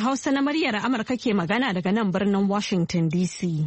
Hausa na muryar Amurka ke magana daga nan birnin Washington DC.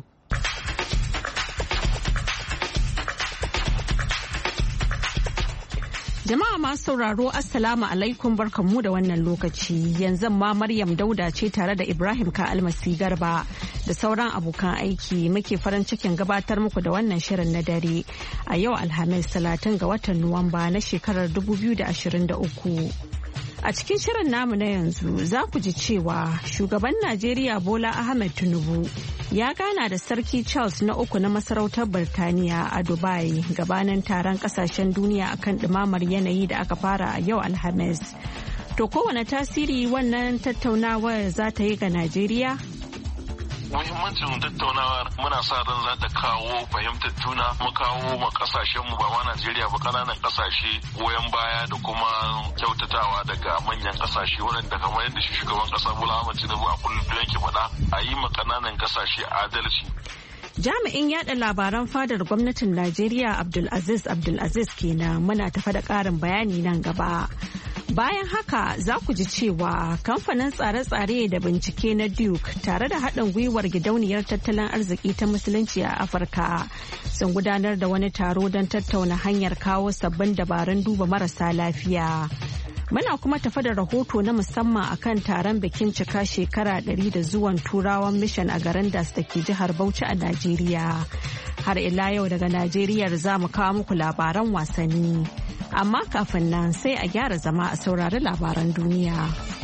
Jama'a masu sauraro Assalamu alaikum barkanmu da wannan lokaci. Yanzu ma Maryam Dauda ce tare da Ibrahim Ka'almasi Garba da sauran abokan aiki muke farin cikin gabatar muku da wannan shirin na dare a yau Alhamis 30 ga watan Nuwamba na shekarar 2023. A cikin shirin namu na yanzu za ku ji cewa shugaban Najeriya Bola Ahmed Tinubu ya gana da Sarki Charles na uku na masarautar Birtaniya a Dubai gabanin taron kasashen duniya akan ɗumamar yanayi da aka fara a yau Alhamis. To kowane tasiri wannan tattaunawar za ta yi ga Najeriya? Muhimmancin tattaunawar muna sa ran za ta kawo fahimtar juna mu kawo ma kasashenmu ba ma Najeriya ba kananan kasashe goyon baya da kuma kyautatawa daga manyan kasashe waɗanda kamar yadda shi shugaban kasa Bola Ahmed Tinubu a kullum yake faɗa a yi ma kananan kasashe adalci. Jami'in yada labaran fadar gwamnatin Najeriya Abdulaziz kenan muna tafa da ƙarin bayani nan gaba. Bayan haka za ku ji cewa kamfanin tsare-tsare da bincike na Duke tare da haɗin gwiwar gidauniyar tattalin arziki ta musulunci a Afirka sun gudanar da wani taro don tattauna hanyar kawo sabbin dabarun duba marasa lafiya. Muna kuma tafa da rahoto na musamman akan taron bikin cika shekara 100 da zuwan turawan mission a garin Das da ke jihar Bauchi a Najeriya. Har ila yau daga Najeriya za mu kawo muku labaran wasanni. Amma kafin nan sai a gyara zama a saurari labaran duniya.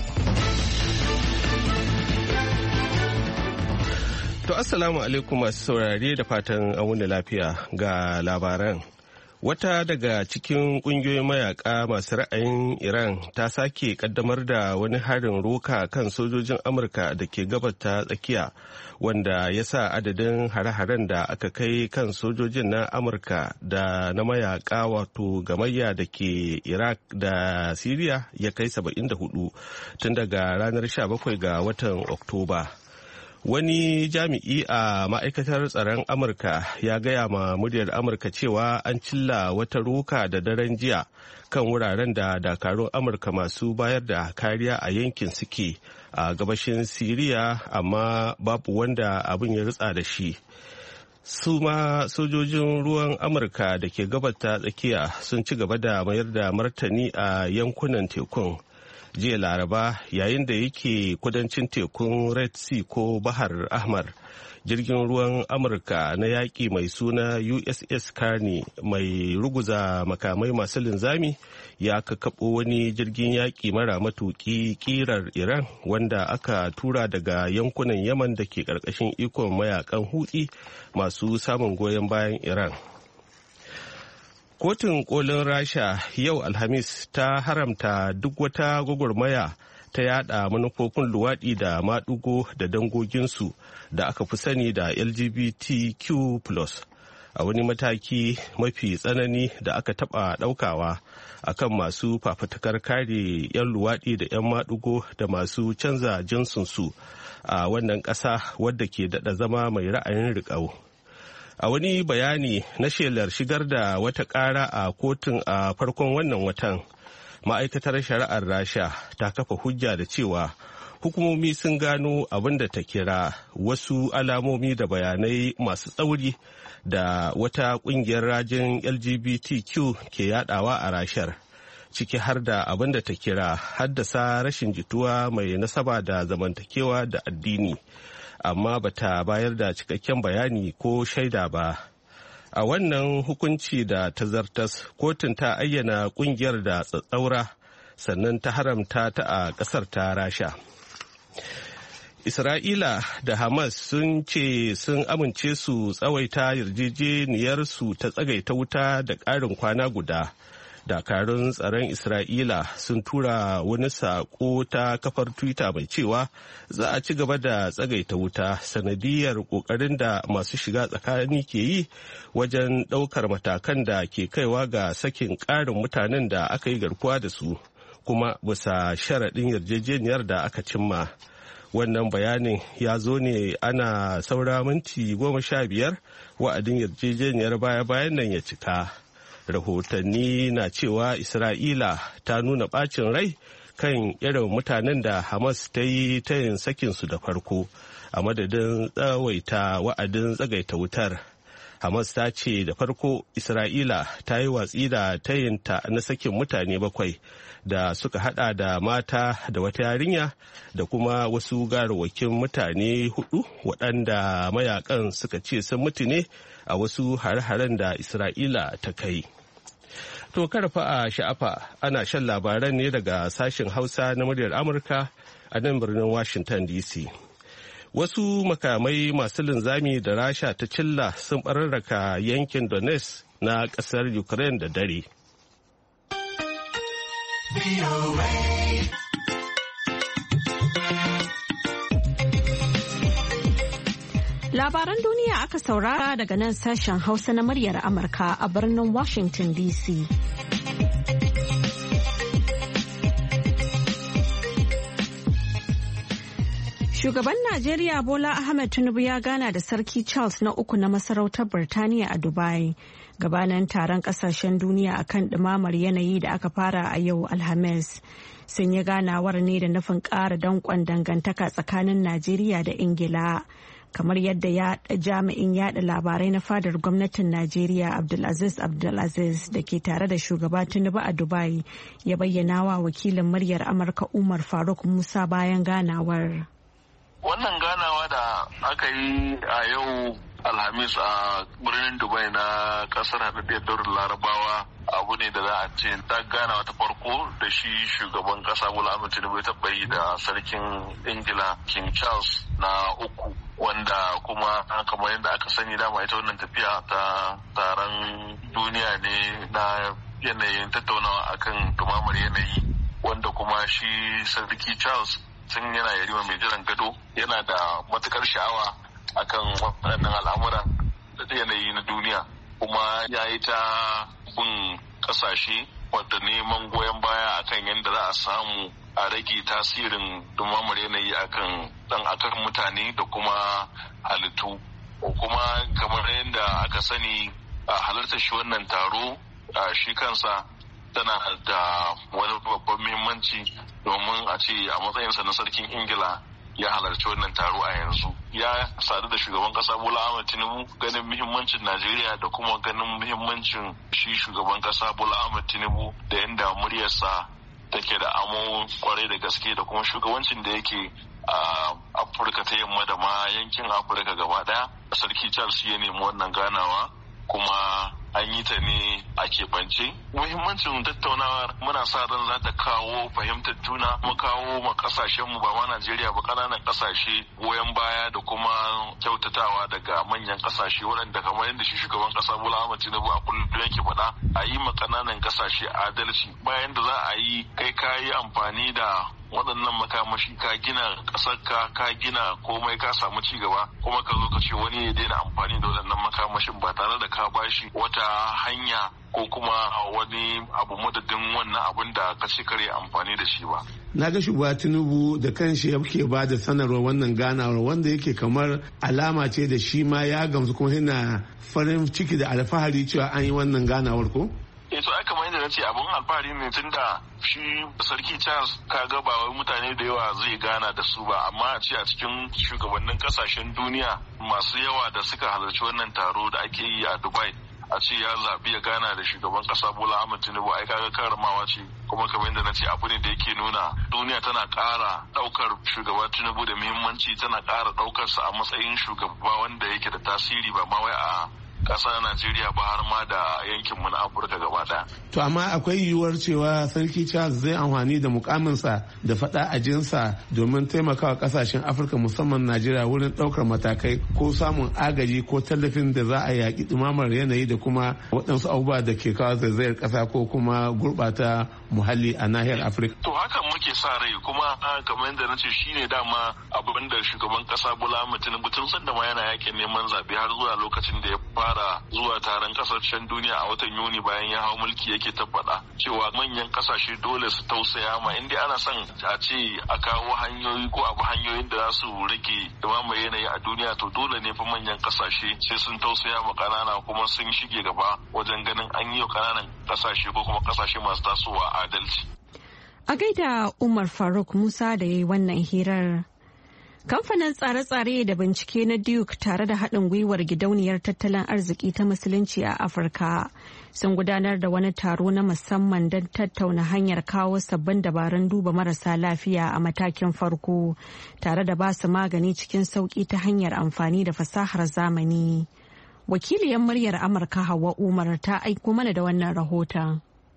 To assalamu alaikum masu saurare da fatan an wuni lafiya ga labaran. Wata daga cikin kungiyoyin mayaka masu ra'ayin Iran ta sake kaddamar da wani harin roka kan sojojin Amurka da ke gabar ta tsakiya wanda ya sa adadin hare-haren da aka kai kan sojojin na Amurka da na mayaka wato gamayya da ke Iraq da Siriya ya kai 74 tun daga ranar 17 ga watan Oktoba. Wani jami'i a ma'aikatar tsaron Amurka ya gaya ma muryar Amurka cewa an cilla wata roka da daren jiya kan wuraren da dakarun Amurka masu bayar da kariya a yankin suke a gabashin Siriya amma babu wanda abin ya ritsa da shi. Su ma sojojin ruwan Amurka da ke gabata tsakiya sun ci gaba da mayar da martani a yankunan tekun. Jiya Laraba yayin da yake kudancin tekun Red Sea ko Bahar Ahmar, jirgin ruwan Amurka na yaƙi mai suna USS Carney mai ruguza makamai masu linzami ya kakkaɓo wani jirgin yaƙi mara matuƙi ƙirar Iran wanda aka tura daga yankunan Yaman da ke ƙarƙashin ikon mayakan Hutsi masu samun goyon bayan Iran. Kotun kolin Rasha yau Alhamis ta haramta duk wata gwagwarmaya ta yada manufofin luwaɗi da maɗigo da dangoginsu da aka fi sani da LGBTQ+, a wani mataki mafi tsanani da aka taɓa ɗaukawa akan masu fafutukar kare 'yan luwaɗi da 'yan maɗigo da masu canza jinsinsu a wannan ƙasa wadda ke daɗa zama mai ra'ayin riƙau. A wani bayani na shelar shigar da wata ƙara a kotun a farkon wannan watan, ma'aikatar shari'ar Rasha ta kafa hujja da cewa hukumomi sun gano abin da ta kira wasu alamomi da bayanai masu tsauri da wata ƙungiyar rajin LGBTQ ke yadawa a Rashar, ciki har da abin da ta kira haddasa rashin jituwa mai nasaba da zamantakewa da addini. Amma bata bayar da cikakken bayani ko shaida ba. A wannan hukunci da ta zartas, kotun ta ayyana kungiyar da tsatsaura sannan ta haramta ta a kasar ta Rasha. Isra'ila da Hamas sun ce sun amince su tsawaita yarjejeniyarsu ta tsagaita wuta da ƙarin kwana guda. Dakarun tsaron Isra'ila sun tura wani saƙo ta kafar Twitter mai cewa za a ci gaba da tsagaita wuta sanadiyar ƙoƙarin da masu shiga tsakani ke yi wajen ɗaukar matakan da ke kaiwa ga sakin ƙarin mutanen da aka yi garkuwa da su, kuma bisa sharaɗin yarjejeniyar da aka cimma. Wannan bayanin ya zo ne ana saura minti 15 wa'adin yarjejeniyar baya-bayan nan ya cika. Rahotanni na cewa Isra'ila ta nuna ɓacin rai kan irin mutanen da Hamas ta yi tayin sakinsu da farko a madadin tsawaita wa'adin tsagaita wutar. Hamas ta ce da farko Isra'ila ta yi watsi da tayinta na sakin mutane 7 da suka hada da mata da wata yarinya da kuma wasu garawakin mutane 4 waɗanda mayakan suka ce sun mutu ne a wasu hare-haren da Isra'ila ta kai. To karfa a sha'afa ana shan labaran ne daga sashen Hausa na muryar Amurka a nan birnin Washington DC. Wasu makamai masu linzami da Rasha ta cilla sun bararraka yankin Donetsk na ƙasar Ukraine da dare. Labaran duniya aka saurara daga nan sashen Hausa na muryar Amurka a birnin Washington DC. Shugaban Najeriya Bola Ahmed Tinubu ya gana da Sarki Charles na 3 na masarautar Birtaniya a Dubai gabanin taron kasashen duniya akan ɗumamar yanayi da aka fara a yau Alhamis. Sun yi ganawar ne da nufin ƙara danƙon dangantaka tsakanin Najeriya da Ingila. Kamar yadda jami'in yada labarai na fadar gwamnatin Najeriya Abdulaziz da ke tare da shugaba Tinubu a Dubai ya bayyana wa wakilin muryar Amurka Umar Faruk Musa bayan ganawar. Wannan ganawa da aka yi a yau Alhamis a birnin Dubai na kasar haɗaɗɗiyar daular Larabawa abu ne da za a ce ta ganawa ta farko da shi shugaban kasa Bola Ahmed Tinubu ya taɓa yi da sarkin Ingila King Charles na 3 wanda kuma kamar yadda aka sani dama ita wannan tafiya ta taron duniya ne na yanayin tattaunawa akan dumamar yanayi wanda kuma shi sarki Charles tun yana yarima mai jiran gado yana da matukar sha'awa akan waɗannan al'amuran da yanayi na duniya kuma ya yi ta bin ƙasashe wadda neman goyon baya akan yadda za a samu a rage tasirin dumamar yanayi akan mutane da kuma halittu kuma kamar yadda aka sani a halartar shi wannan taro shi kansa tana da wani babban muhimmanci domin a ce a matsayinsa na sarkin Ingila ya halarci wannan taro a yanzu. Ya sadu da shugaban kasa Bola Ahmed Tinubu ganin muhimmancin Najeriya da kuma ganin muhimmancin shi shugaban kasa Bola Ahmed Tinubu da yadda muryarsa take da amo kwarai da gaske da kuma shugabancin da yake a Afirka ta yamma da ma yankin Afirka gaba daya. Sarki Charles ya nemi wannan ganawa kuma an yi ta ne a keɓance. Muhimmancin tattaunawar muna sa ran za ta kawo fahimtar juna mu kawo ma kasashenmu ba ma Najeriya ba ƙananan kasashe goyon baya da kuma kyautatawa daga manyan kasashe waɗanda kamar yadda shi shugaban ƙasa Bola Ahmed Tinubu a kullum yake faɗa a yi ma ƙananan kasashe adalci bayan da za a yi kai ka yi amfani da waɗannan makamashi ka gina ƙasar ka gina komai ka samu ci gaba kuma ka zo ka ce wani ya daina amfani da waɗannan makamashin ba tare da ka bashi wata hanya ko kuma wani abu madadin wannan abin da ka ce kare amfani da shi ba. Na ga shugaba Tinubu da kanshi yake ba da sanarwar wannan ganawar wanda yake kamar alama ce da shi ma ya gamsu kuma yana farin ciki da alfahari cewa an yi wannan ganawar ko? So ai kamar yadda na ce abun alfahari ne tun da shi sarki Charles kaga ba wai mutane da yawa zai gana da su ba amma a ce a cikin shugabannin kasashen duniya masu yawa da suka halarci wannan taro da ake yi a Dubai a ce ya zaɓi ya gana da shugaban ƙasa Bola Ahmed Tinubu ai kaga karamawa ce kuma kamar yadda na ce abu ne da yake nuna duniya tana ƙara ɗaukar shugaban Tinubu da muhimmanci tana ƙara ɗaukarsa a matsayin shugaba wanda yake da tasiri ba ma wai a ƙasar Najeriya ba har ma da yankinmu na Afirka gaba ɗaya. To amma akwai yiwuwar cewa Sarki Charles zai amfani da mukaminsa da faɗa a jinsa domin taimakawa ƙasashen Afirka musamman Najeriya wurin ɗaukar matakai ko samun agaji ko tallafin da za a yaƙi ɗumamar yanayi da kuma waɗansu abubuwa da ke kawo zaizayar ƙasa ko kuma gurɓata muhalli a nahiyar Afirka. To hakan muke sa rai kuma kamar yadda na ce shine dama abin da shugaban ƙasa Bola Ahmed Tinubu tun sanda ma yana yaƙin neman zaɓe har zuwa lokacin da ya fara zuwa taron kasashen duniya a watan Yuni bayan ya hau mulki yake tabbata cewa manyan kasashe dole su tausaya ma inda ana son a ce a kawo hanyoyi ko abu hanyoyin da za su rage dumamar yanayi a duniya to dole ne fa manyan kasashe sai sun tausaya ma kanana kuma sun shige gaba wajen ganin an yi wa kananan kasashe ko kuma kasashe masu tasowa adalci. A gaida Umar Faruk Musa da ya yi wannan hirar. Kamfanin tsare-tsare da bincike na Duke tare da haɗin gwiwar gidauniyar tattalin arziki ta musulunci a Afirka sun gudanar da wani taro na musamman don tattauna hanyar kawo sabbin dabarun duba marasa lafiya a matakin farko tare da ba su magani cikin sauƙi ta hanyar amfani da fasahar zamani. Wakiliyar muryar Amurka Hauwa Umar ta aiko mana da wannan rahoton.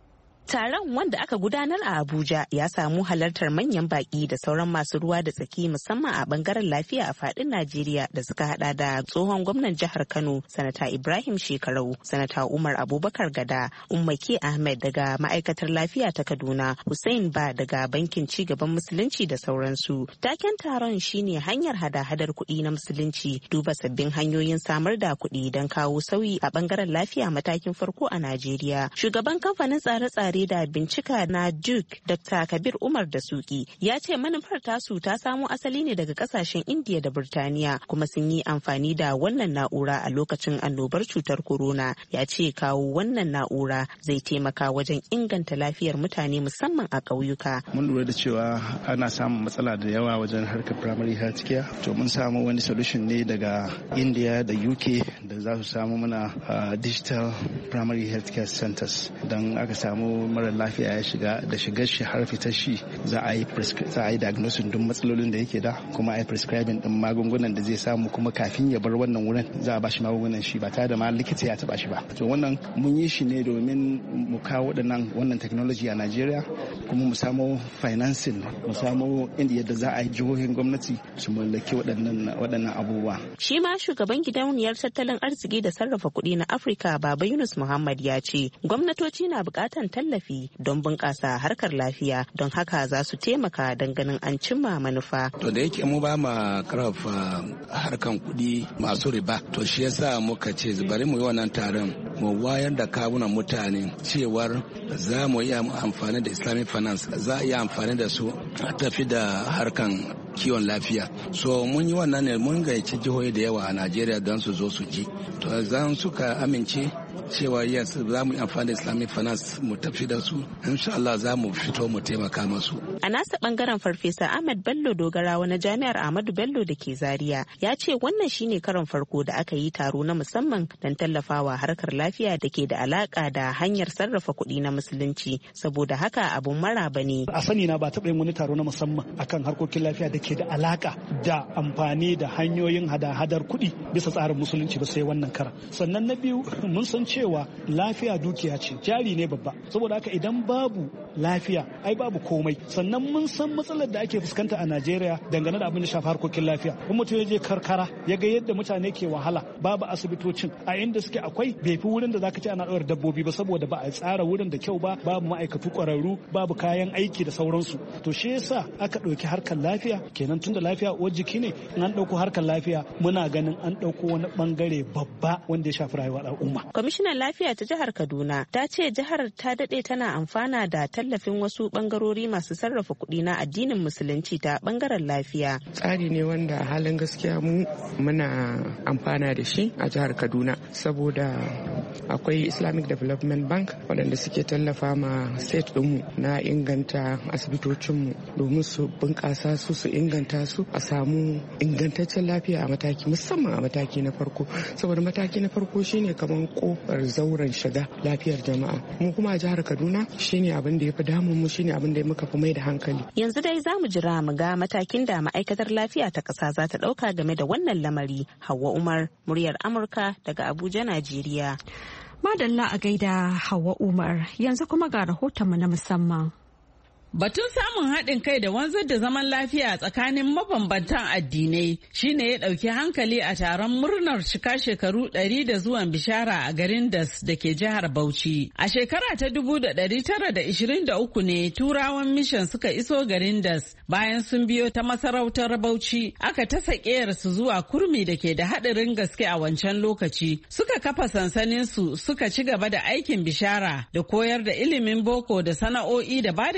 Taron wanda aka gudanar a Abuja ya samu halartar manyan baki da sauran masu ruwa da tsaki musamman a bangaren lafiya a fadin Najeriya da suka hada da tsohon gwamnan jihar Kano, Sanata Ibrahim Shekarau, Sanata Umar Abubakar Gada, Ummake Ahmed daga ma'aikatar lafiya ta Kaduna, Hussein Ba daga bankin cigaban musulunci da sauransu. Taken taron shine hanyar hada-hadar kuɗi na musulunci, duba sabbin hanyoyin samar da kuɗi don kawo sauyi a bangaren lafiya matakin farko a Najeriya. Shugaban kamfanin tsare-tsare da bincika na Duke, Dr. Kabir Umar da Suki, ya ce manufar tasu ta samo asali ne daga kasashen Indiya da Burtaniya, kuma sun yi amfani da wannan na'ura a lokacin annobar cutar corona. Ya ce kawo wannan na'ura zai taimaka wajen inganta lafiyar mutane musamman a ƙauyuka. Mun lura da cewa ana samun matsala da yawa wajen harkar primary health care, to mun samu wani solution ne daga India da UK da za su samu mana digital primary health care centers, don aka samu mara lafiya ya shiga da shigar shi har fitar shi za a yi diagnosis duk matsalolin da yake da, kuma a yi prescribing din magungunan da zai samu, kuma kafin ya bar wannan wurin za a bashi magungunan shi ba tare da ma likita ya taba shi ba. To wannan mun yi shi ne domin mu kawo wannan technology a Najeriya, kuma mu samu financing, mu samu inda yadda za a yi jihohin gwamnati su mallaki waɗannan abubuwa. Shi ma shugaban gidauniyar tattalin arziki da sarrafa kuɗi na Afirka, Baba Yunus Muhammad, ya ce gwamnatoci na buƙatar tallafi don bunƙasa harkar lafiya, don haka za su taimaka don ganin an cimma manufa. To da yake mu ba ma karfafa harkan kuɗi masu riba, to shi yasa muka ce bari mu yi wannan taron mu wayar da kawunan mutane cewar za mu iya amfani da Islamic finance, za a iya amfani da su a tafi da harkan kiwon lafiya. So mun yi wannan ne, mun gayyaci jihohi da yawa a Najeriya don su zo su ji. To zan suka amince cewa yes za mu yi amfani da Islamic finance mu tafi da su, insha Allah za mu fito mu taimaka masu. A nasa bangaren Farfesa Ahmad Bello Dogarawa na Jami'ar Ahmadu Bello da ke Zaria ya ce wannan shine karon farko da aka yi taro na musamman don tallafawa harkar lafiya da ke da alaka da hanyar sarrafa kuɗi na musulunci, saboda haka abun maraba ne. A sani na ba taɓa yin wani taro na musamman akan harkokin lafiya da ke da alaka da amfani da hanyoyin hada-hadar kuɗi bisa tsarin musulunci ba sai wannan karan. Sannan na biyu, mun san cewa lafiya dukiya ce, jari ne babba, saboda haka idan babu lafiya ai babu komai. Sannan mun san matsalar da ake fuskanta a Najeriya dangane da abin da shafi harkokin lafiya. In mutum ya je karkara ya ga yadda mutane ke wahala, babu asibitocin a inda suke akwai, bai fi wurin da zaka ce ana ɗaura dabbobi ba, saboda ba a tsara wurin da kyau ba, babu ma'aikatu ƙwararru, babu kayan aiki da sauransu. To shi yasa aka ɗauki harkar lafiya, kenan tunda lafiya uwar jiki ne, in an ɗauko harkar lafiya muna ganin an ɗauko wani bangare babba wanda ya shafi rayuwar al'umma. Kwamishinan lafiya ta jihar Kaduna ta ce jihar ta daɗe tana amfana da tallafin wasu bangarori masu sarrafa kuɗi na addinin musulunci ta bangaren lafiya. Tsari ne wanda halin gaskiya mu muna amfana da shi a jihar Kaduna, saboda akwai Islamic Development Bank waɗanda suke tallafa ma state ɗinmu na inganta asibitocinmu domin su bunƙasa su inganta su, a samu ingantaccen lafiya a mataki, musamman a mataki na farko, saboda mataki na farko shine kamar kofar zauren shiga lafiyar jama'a. Mu kuma a jihar Kaduna shine abin da ya fi damun mu, shine abin da muka fi mai da hankali. Yanzu dai za mu jira mu ga matakin da ma'aikatar lafiya ta ƙasa za ta ɗauka game da wannan lamari. Hauwa Umar, muryar Amurka daga Abuja, Najeriya. Madalla a gaida Hauwa Umar, yanzu kuma ga rahotonmu na musamman. Batun samun haɗin kai da wanzar da zaman lafiya tsakanin mabambantan addinai shine ya ɗauki hankali a taron murnar cika shekaru 100 da zuwan bishara a garin Das da ke jihar Bauchi. A shekara ta 1923 ne Turawan Mission suka iso garin Das bayan sun biyo ta masarautar Bauchi, aka tasa su zuwa Kurmi da ke da haɗarin gaske a wancan lokaci. Suka kafa sansaninsu, suka ci gaba da aikin bishara da koyar da ilimin boko da sana'o'i da bada kiwon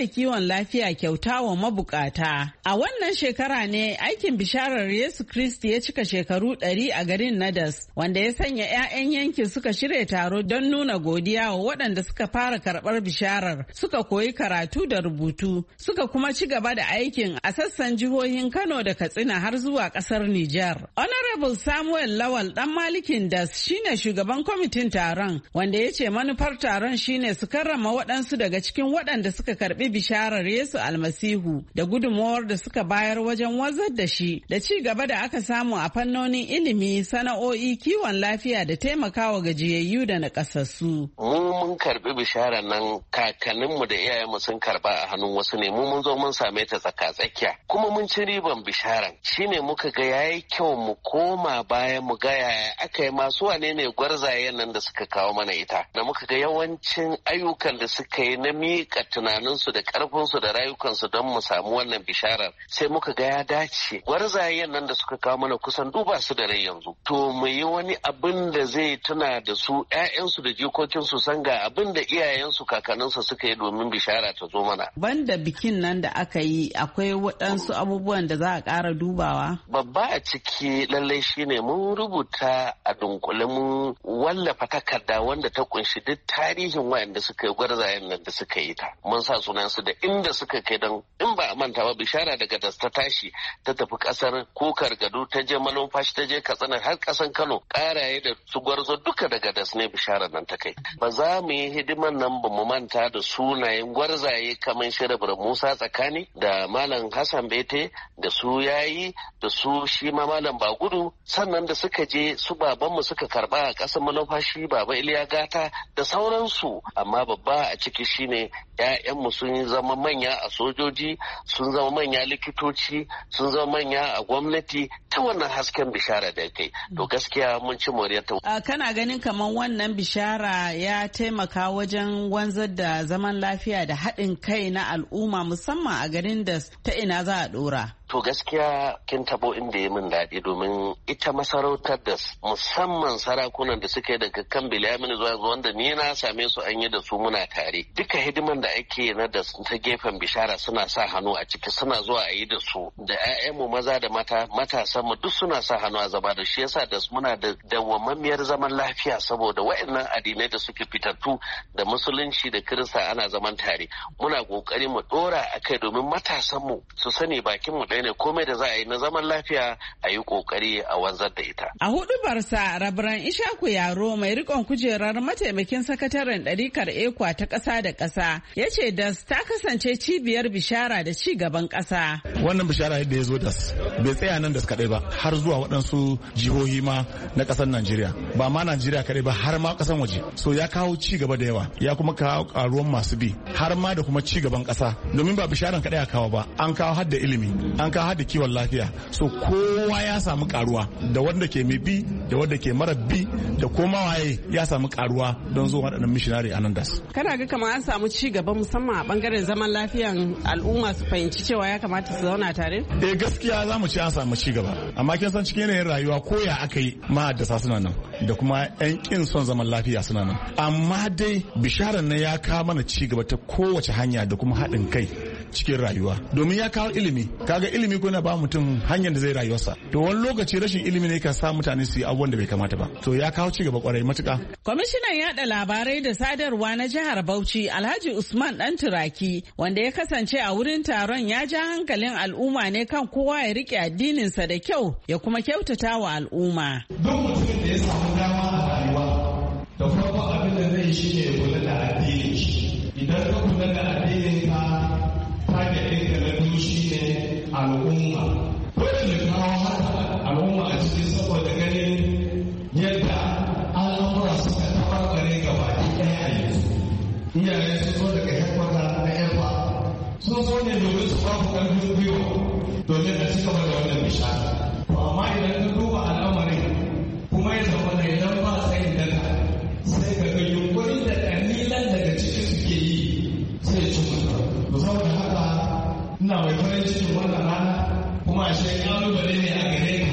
lafiya kyauta wa mabukata. A wannan shekara ne aikin bisharar Yesu Kristi ya cika shekaru 100 a garin Nadas, wanda ya sanya 'ya'yan yankin suka shirya taro don nuna godiya wa waɗanda suka fara karɓar bisharar, suka koyi karatu da rubutu, suka kuma ci gaba da aikin a sassan jihohin Kano da Katsina har zuwa ƙasar Nijar. Honorable Samuel Lawal ɗan Malikin Das shine shugaban kwamitin taron, wanda ya ce manufar taron shine su karrama waɗansu daga cikin waɗanda suka karɓi bisharar Yesu Almasihu da gudunmawar da suka bayar wajen wazar da shi da ci gaba da aka samu a fannonin ilimi, sana'o'i, kiwon lafiya da taimakawa gajiyayyu da nakasassu. Mun karɓi bisharar nan, kakanninmu da iyayenmu sun karɓa a hannun wasu ne, mun zo mun same ta tsaka-tsakiya kuma mun ci riban bisharan. Shine muka ga yayi kyau mu koma baya mu ga yaya aka yi, masu wane ne gwarzayen nan da suka kawo mana ita, da muka ga yawancin ayyukan da suka yi na miƙa tunaninsu da ƙarfinsu da rayukansu don mu samu wannan bisharar, sai muka ga ya dace gwarzayen nan da suka kawo mana kusan duba su da rai yanzu, to mu yi wani abin da zai tuna da su, 'ya'yansu da jikokinsu san ga abin da iyayensu kakanninsu suka yi domin bishara ta zo mana. Banda bikin nan da aka yi, akwai waɗansu abubuwan da za a ƙara dubawa? Babba a ciki lallai shine mun rubuta a dunkule, mun wallafa takarda wanda ta kunshi duk tarihin wayanda suka yi gwarzayen nan da suka yi ta. Mun sa sunansu da inda suka kai, don in ba a manta ba bishara daga das ta tashi ta tafi kasar Kukar Gado, ta je Malumfashi, ta je Katsina har kasan Kano, karaye da su gwarzo duka daga das ne bisharar nan ta kai. Ba za mu yi hidiman nan ba mu manta da sunayen gwarzaye kamar Shirabra Musa Tsakani da Malam Hassan Bete da su yayi da su shi ma Malam Bagudu, sannan da suka je su babanmu suka karba a ƙasar Malumfashi, Baba Iliya Gata da sauransu. Amma babba a ciki shine 'ya'yanmu sun zama manya a sojoji, sun zama manya likitoci, sun zama manya a gwamnati ta wannan hasken bishara da kai. To gaskiya mun ci moriyarta. Kana ganin kamar wannan bishara ya taimaka wajen wanzar da zaman lafiya da haɗin kai na al'umma, musamman a garin da ta ina za a ɗora? To gaskiya kin tabo inda ya min daɗi, domin ita masarautar da musamman sarakunan da suka yi daga kan Bilamini zuwa wanda ni na same su an yi da su muna tare. Duka hidiman da ake na da ta gefen bishara suna sa hannu a ciki, suna zuwa a yi da su. Da 'ya'yanmu maza da matasan mu duk suna sa hannu a zaba da shi, yasa da muna da dawwammamiyar zaman lafiya, saboda waɗannan addinai da suke fitattu da musulunci da kirista ana zaman tare. Muna kokari mu dora akai domin matasan mu su sani bakin mu ne, komai da za a yi na zaman lafiya a yi kokari a wanzar da ita. A hudubarsa, Rabaran Ishaku Yaro mai rikon kujerar mataimakin sakataren ɗarikar ECWA ta ƙasa da ƙasa ya ce DAS ta kasance cibiyar bishara da ci gaban ƙasa. Wannan bishara yadda ya zo DAS bai tsaya nan DAS kaɗai ba, har zuwa waɗansu jihohi ma na ƙasar Najeriya. Ba ma Najeriya kaɗai ba, har ma ƙasan waje. So ya kawo ci gaba da yawa, ya kuma kawo ƙaruwan masu bi, har ma da kuma ci gaban ƙasa. Domin ba bisharan kaɗai a kawo ba, an kawo har da ilimi, an kawo har da kiwon lafiya. So kowa ya samu ƙaruwa, da wanda ke mai bi da wanda ke mara bi da koma waye ya samu ƙaruwa don zuwa waɗannan missionary a nan DAS. Kana ga kamar an samu ci gaba musamman a bangaren zaman lafiyan al'umma su fahimci cewa ya kamata su zauna tare? Gaskiya za mu ci an samu ci gaba, amma kin san cikin yanayin rayuwa ko ya aka yi ma'addasa suna nan da kuma 'yan kin son zaman lafiya suna nan. Amma dai bisharar nan ya kawo mana ci gaba ta kowace hanya da kuma haɗin kai cikin rayuwa, domin ya kawo ilimi. Kaga ilimi ko na ba mutum hanyar da zai rayuwarsa, to wani lokaci rashin ilimi ne kan sa mutane su yi abubuwan da bai kamata ba. To ya kawo ci gaba kwarai matuka. Kwamishinan yada labarai da sadarwa na jihar Bauchi Alhaji Usman Dan Turaki, wanda ya kasance a wurin taron, ya ja hankalin al'umma ne kan kowa ya rike addininsa da kyau ya kuma kyautata wa al'umma. Duk mutumin da ya samu dama a rayuwa, da farko abin da zai shi ne ya kula da addinin shi. Idan ka kula da addinin ka, target ɗinka na biyu shi ne al'umma. Dole ne kawo haka al'umma a cikin, saboda ganin yadda al'amura suka tabarbare gaba ɗaya a yanzu. Iyaye sun zo daga hekwata na yarwa, sun zo ne domin su ba ku ƙarfin gwiwa domin a ci gaba da wannan bishara. To amma idan ka duba al'amarin kuma ya zama da idan ba tsayin daga, sai ka ga yunkurin da ƙalilan daga cikin suke yi sai ci mutu. To saboda haka ina mai farin cikin wannan rana, kuma a shi ƙalubale ne a gare ka.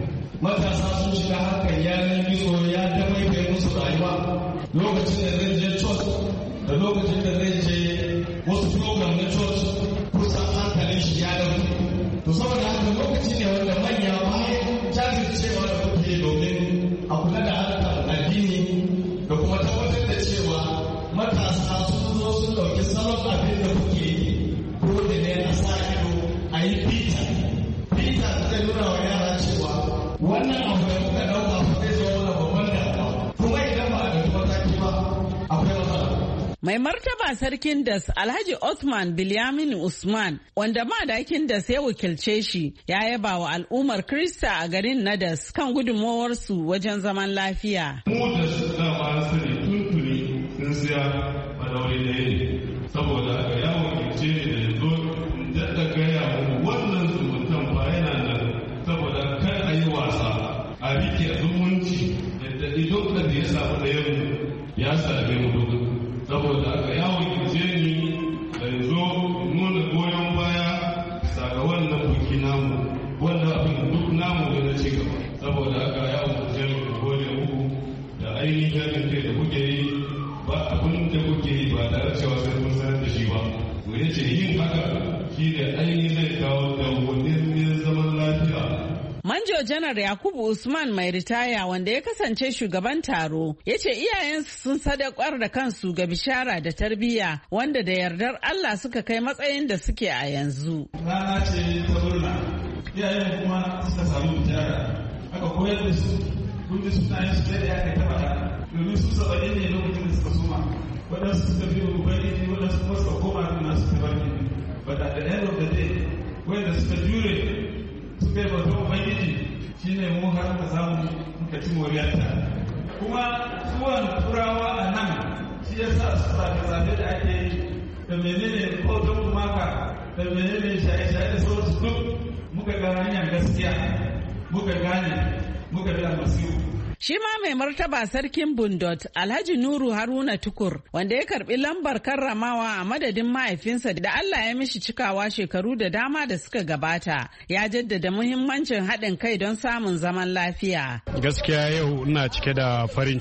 Matasa sun shiga harkar yanar gizo ya dabaibaye musu rayuwa. Lokacin da zan je church da lokacin da zai je wasu program na church kusan hankalin shi ya dauke. To saboda haka lokaci ne wanda manya bayan jajircewa da kuke domin a kula da harkar addini da kuma tabbatar da cewa matasa sun zo sun dauki salon abin da kuke yi ko da ne a sa ido a yi bita zai nuna wa yara cewa wannan abu da kuka dauka ba zai zo wani babban damuwa kuma idan ba a ɗauki mataki ba akwai matsala. Mai martaba sarkin Das Alhaji Othman Bilyamin Usman wanda madakin Das ya wakilce shi ya yaba wa al'ummar Krista a garin na Das kan gudunmawarsu wajen zaman lafiya. Mu da su dama sani tuntuni sun siya madauri ɗaya ne saboda aka ya wakilce ne da zo da gaya mu wannan zumuntan ba yana nan saboda kar a yi wasa a rike zumunci da ido da ya samu ɗayan mu ya same mu duka. Saboda aka yawon kirje ni da zo nuna goyon baya saka wannan buki namu wannan abin duk namu da na cigaba. Saboda aka yawon kirje ni da gode muku da ainihin kai da kuke yi ba abin da kuke yi ba tare cewa sai kun sanar da shi ba. Ku yace yin haka shi da ainihin zai kawo dawwamin zaman lafiya. Manjo Janar Yakubu Usman mai ritaya wanda ya kasance shugaban taro ya ce iyayensu sun sadaukar da kansu ga bishara da tarbiyya wanda da yardar Allah suka kai matsayin da suke a yanzu. Rana ce ta murna, iyayen kuma suka samu bishara, aka koyar da su, kun ji sunayen su da aka taba domin su 70 ne lokacin da suka suma, waɗansu suka fi ubangiji waɗansu kuma suka koma da nasu tabarki. But at the end of the day, wanda suka jure suka yi bautar ubangiji shi ne mu har ka samu muka ci moriyarta kuma zuwan turawa a nan shi ya sa su zaɓe da ake yi da menene kodin kumaka da menene shaye-shaye da sauransu duk muka ga hanyar gaskiya muka gane muka bi almasihu. Shi ma mai martaba sarkin Bundot Alhaji Nuru Haruna Tukur wanda ya karbi lambar karramawa a madadin mahaifinsa da Allah ya mishi cikawa shekaru da dama da suka gabata ya jaddada muhimmancin haɗin kai don samun zaman lafiya. Gaskiya yau ina cike da farin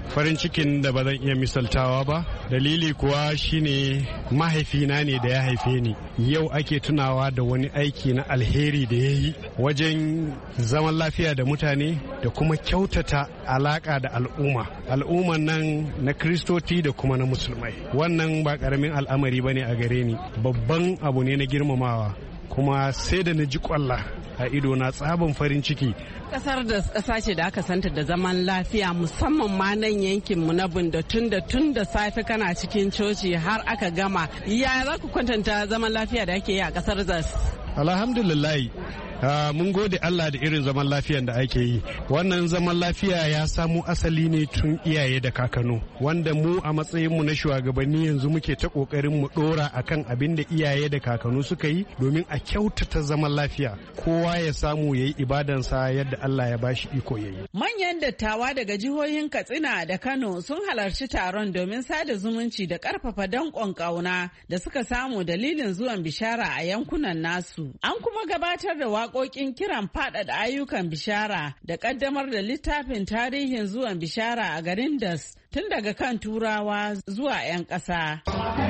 cikin da ba zan iya misaltawa ba. Dalili kuwa shine mahaifina ne da ya haife ni. Yau ake tunawa da wani aiki na alheri da ya yi wajen zaman lafiya da mutane da kuma kyautata alaka da al'umman nan na kristoti da kuma na musulmai. Wannan ba karamin al'amari bane a gare ni, babban abu ne na girmamawa kuma sai da na ji kwalla a ido na tsaban farin ciki. Kasar da kasa ce da aka santa da zaman lafiya musamman ma nan yankin mu na Bunda tun da safe kana cikin coci har aka gama. Ya za ku kwatanta zaman lafiya da ake yi a kasar Das? Alhamdulillah. Mun gode Allah da irin zaman lafiyan da ake yi. Wannan zaman lafiya ya samo asali ne tun iyaye da kakanu, wanda mu a matsayinmu na shugabanni yanzu muke ta kokarin mu dora akan abin da iyaye da kakanu suka yi domin a kyautata zaman lafiya. Kowa ya samu yayi ibadansa yadda Allah ya bashi iko yayi. Manyan dattawa daga jihohin Katsina da Kano sun halarci taron domin sada zumunci da karfafa danƙon ƙauna da suka samu dalilin zuwan bishara a yankunan nasu. An kuma gabatar da waƙoƙin kiran faɗaɗa ayyukan bishara da ƙaddamar da littafin tarihin zuwan bishara a garin Das tun daga kan Turawa zuwa 'yan ƙasa.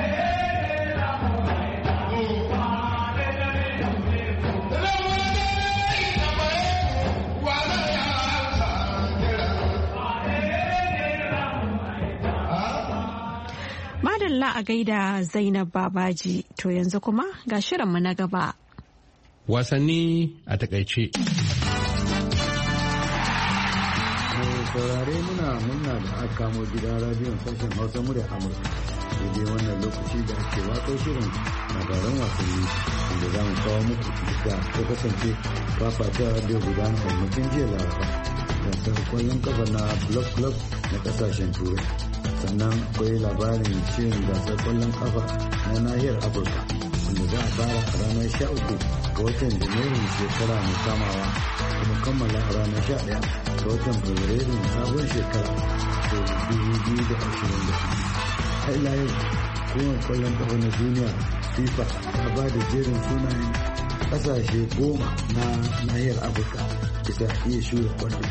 Madalla a gaida Zainab Babaji, to yanzu kuma ga shirinmu na gaba. Wasanni a takaice. Saurare muna da aka kamo gidan radiyon sashen Hausa murya Amurka. Daidai wannan lokaci da ake watsa shirin labaran wasanni wanda za mu kawo muku da ta kasance fafata da gudanar da mutum jiya Laraba. Gasar kwallon kafa na club na kasashen Turai. Sannan akwai labarin cin gasar kwallon kafa na nahiyar Afirka wanda za a fara a ranar 13 ga watan Janairun shekara mai kamawa kuma kammala a ranar 11 ga watan Fabrairun sabon shekara 2024. Har ila yau hukumar kwallon kafa na duniya FIFA ta ba da jerin sunayen kasashe 10 na nahiyar Afirka bisa iya shura kwallo a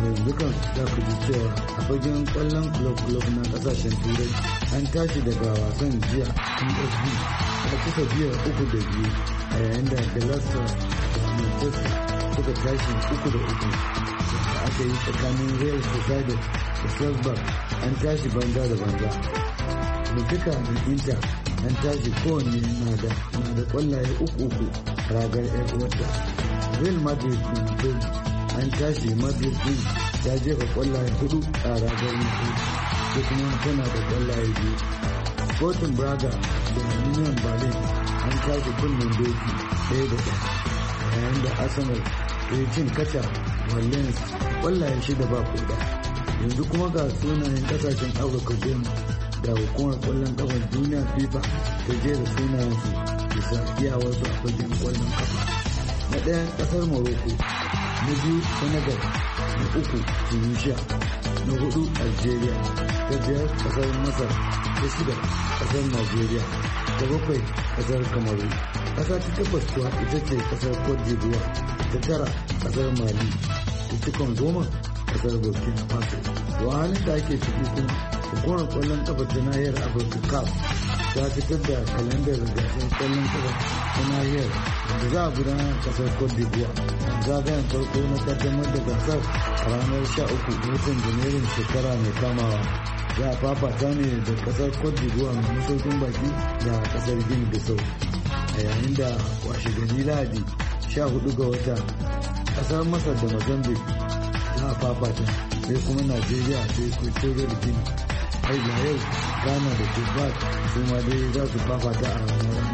yanzu kan za ku ji cewa a fagen kwallon club na kasashen turai an tashi daga wasan jiya psv a kusa biya 3-2 a yayin da galatasaray da manchester suka tashi 3-3 da aka yi tsakanin real sociedad da salzburg an tashi banza da banza. Benfica da inter an tashi kowanne na da kwallaye 3-3 ragar yan uwarta. Real madrid da napoli an tashi madrid din ta jefa kwallaye 4 a ragar napoli ko kuma tana da kwallaye 2. Sporting braga da union berlin an tashi kunnen doki 1-1 yayin da arsenal ta yi cin kaca wallens kwallaye 6 ba koda. Yanzu kuma ga sunayen kasashen afirka goma da hukumar kwallon kafar duniya fifa ta jera sunayensu bisa iyawarsu a fagen kwallon kafa. Na ɗaya ƙasar morocco, na biyu senegal, na uku tunisia, na hudu algeria, ta biyar ƙasar masar, ta shida ƙasar nigeria, ta bakwai ƙasar kamaru. Ƙasa ta takwas kuwa ita ce ƙasar cote d'ivoire, ta tara ƙasar mali, ta cikon goma ƙasar burkina faso. Da halin da ake ciki kuma hukumar kwallon kafa ta nahiyar afirka caf ta fitar da kalandar gasar kwallon kafa ta nahiyar da za a gudanar kasar cote d'ivoire zagayen farko na kaddamar da gasar a ranar 13 watan janairun shekara mai kamawa. Za a fafata ne da kasar cote d'ivoire mai masaukin baki da kasar gini bissau a yayin da washe gari lahadi 14 ga wata kasar masar da mozambique za a fafata, sai kuma najeriya sai equatorial guinea. Har da yau ghana da tupac su ma dai za su fafata a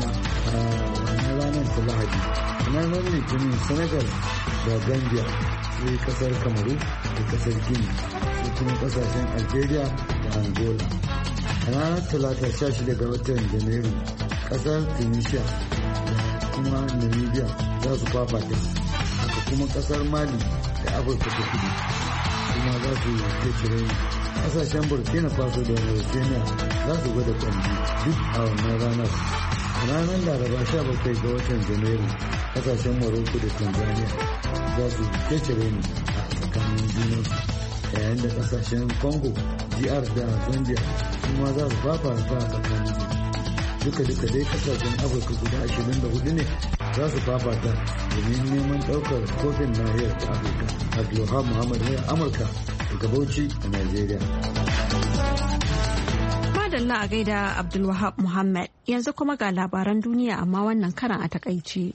wannan ranar ta lahadi. ranar litinin senegal da gambia sai kasar kamaru da kasar guinea sai kuma kasashen algeria da angola. A ranar talata 16 ga watan janairu kasar tunisia da kuma namibia za su fafata, haka kuma kasar mali da afirka ta kudu kuma za su ke cire. Kasashen burkina faso da mauritania za su gwada kwambi duk a wannan ranar. A ranar laraba 17 ga watan janairu kasashen morocco da tanzania za su ke cire ne a tsakanin junansu, yayin da kasashen congo gr da zambia kuma za su fafata a tsakanin duka dai kasashen afirka guda 24 ne za su fafata domin neman daukar kofin nahiyar ta afirka. Abdulwahab Muhammad ne Amurka daga Bauchi a Najeriya. Madalla a gaida Abdulwahab Muhammad, yanzu kuma ga labaran duniya amma wannan karan a takaice.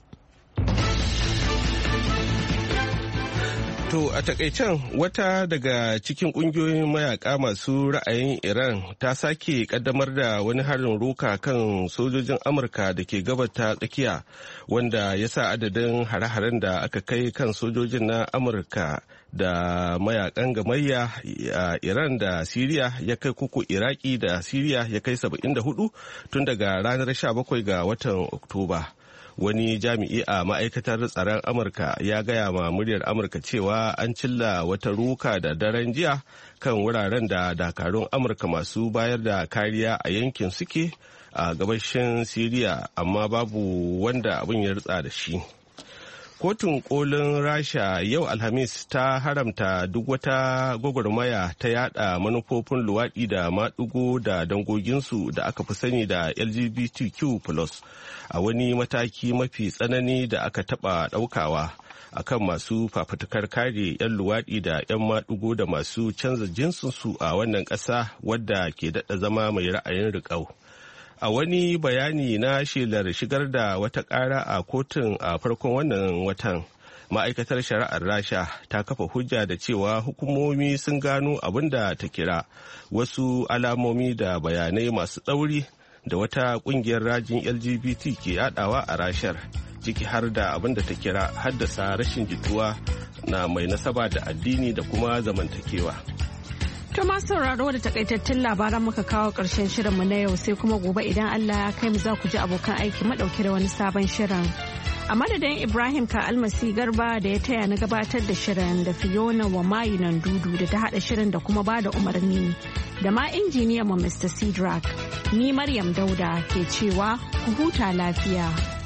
To a takaicen wata daga cikin kungiyoyin mayaka masu ra'ayin Iran ta sake kaddamar da wani harin roka kan sojojin Amurka da ke gabata tsakiya wanda ya sa adadin hare-haren da aka kai kan sojojin na Amurka da mayakan gamayya a Iran da Siriya ya kai kuku Iraki da Siriya ya kai 74 tun daga ranar 17 ga watan Oktoba. Wani jami'i a ma'aikatar tsaron Amurka ya gaya ma muryar Amurka cewa an cilla wata ruka da daren jiya kan wuraren da dakarun Amurka masu bayar da kariya a yankin suke a gabashin Siriya, amma babu wanda abin ya ritsa da shi. Kotun kolin Rasha yau Alhamis ta haramta duk wata gwagwarmaya ta yada manufofin luwaɗi da maɗigo da dangoginsu da aka fi sani da LGBTQ+ a wani mataki mafi tsanani da aka taɓa ɗaukawa akan masu fafutukar kare 'yan luwaɗi da 'yan maɗigo da masu canza jinsinsu a wannan ƙasa wadda ke daɗa zama mai ra'ayin riƙau. A wani bayani na shelar shigar da wata ƙara a kotun a farkon wannan watan, ma'aikatar shari'ar Rasha ta kafa hujja da cewa hukumomi sun gano abin da ta kira wasu alamomi da bayanai masu tsauri da wata ƙungiyar rajin LGBT ke yadawa a Rashar, ciki har da abin da ta kira haddasa rashin jituwa na mai nasaba da addini da kuma zamantakewa. To masu sauraro da takaitattun labaran muka kawo ƙarshen shirinmu na yau, sai kuma gobe idan Allah ya kai mu za ku ji abokan aiki madauke da wani sabon shirin. A madadin Ibrahim ka almasi garba da ya taya na gabatar da shirin da Fiona wa mayinan dudu da ta haɗa shirin da kuma ba da umarni da ma injiniyan mu Mr. Sidrak. Ni Maryam Dauda ke cewa ku huta lafiya.